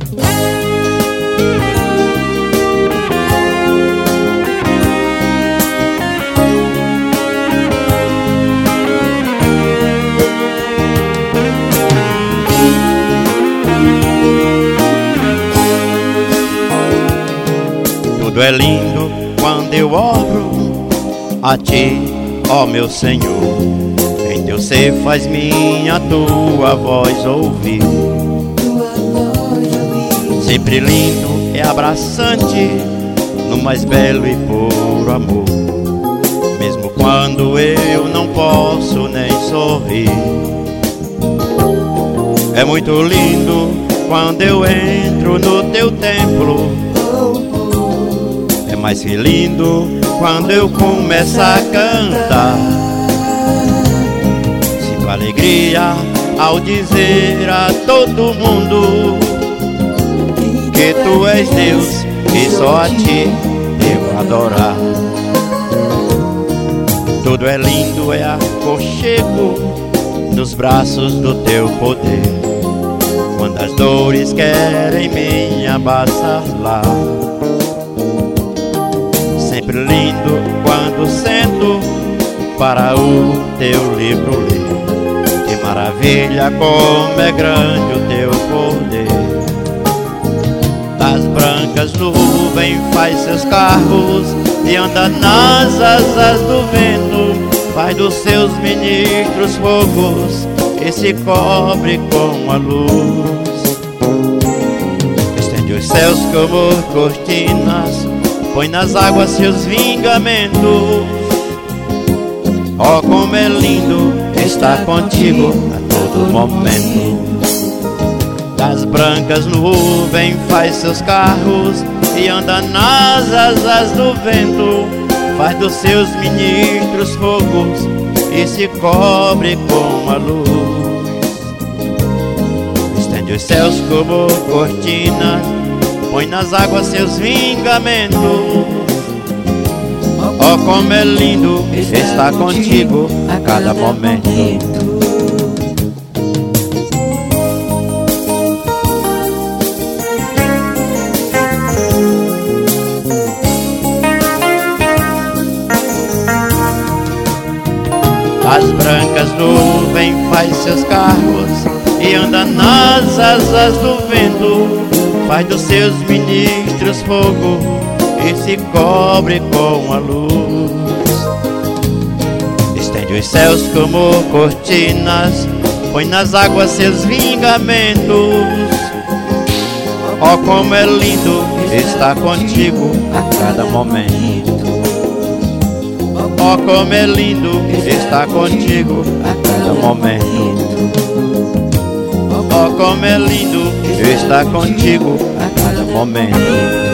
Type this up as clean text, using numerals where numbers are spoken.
Tudo é lindo quando eu oro a Ti, ó meu Senhor. Em Teu ser faz minha Tua voz ouvir. Sempre lindo e abraçante, no mais belo e puro amor. Mesmo quando eu não posso nem sorrir. É muito lindo quando eu entro no Teu templo. É mais que lindo quando eu começo a cantar. Sinto alegria ao dizer a todo mundo que Tu és Deus e só a Ti devo adorar. Tudo é lindo, é aconchego nos braços do Teu poder. Quando as dores querem me abassalar. Sempre lindo quando sento para o Teu livro ler. Que maravilha, como é grande o Teu poder. Das brancas nuvens faz seus carros e anda nas asas do vento. Faz dos seus ministros fogos e se cobre com a luz. Estende os céus como cortinas, põe nas águas seus vingamentos. Oh, como é lindo estar contigo a todo momento. Das brancas nuvens faz seus carros e anda nas asas do vento. Faz dos seus ministros fogos e se cobre com a luz. Estende os céus como cortinas, põe nas águas seus vingamentos. Oh, como é lindo estar contigo a cada momento. As brancas nuvens faz seus carros e anda nas asas do vento. Faz dos seus ministros fogo e se cobre com a luz. Estende os céus como cortinas, põe nas águas seus vingamentos. Oh, como é lindo estar contigo a cada momento. Oh, como é lindo estar contigo a cada momento. Oh, como é lindo estar contigo a cada momento.